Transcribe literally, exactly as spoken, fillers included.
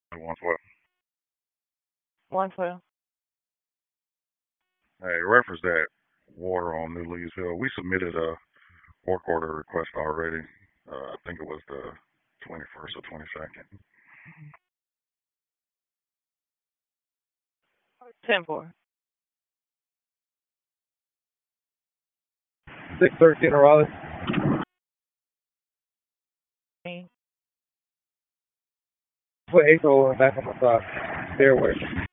one twelve. one twelve. Hey, reference that water on New Lee's Hill. We submitted a work order request already. Uh, I think it was the twenty-first or twenty-second. ten four. six thirteen Raleigh. Put April back on the side. Stairway.